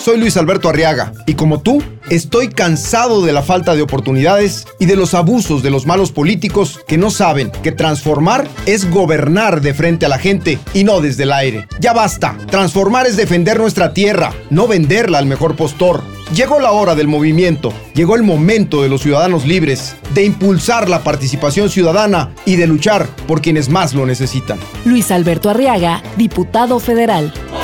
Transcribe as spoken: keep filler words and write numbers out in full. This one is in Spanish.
Soy Luis Alberto Arriaga y como tú, estoy cansado de la falta de oportunidades y de los abusos de los malos políticos que no saben que transformar es gobernar de frente a la gente y no desde el aire. Ya basta, transformar es defender nuestra tierra, no venderla al mejor postor. Llegó la hora del movimiento, llegó el momento de los ciudadanos libres, de impulsar la participación ciudadana y de luchar por quienes más lo necesitan. Luis Alberto Arriaga, diputado federal.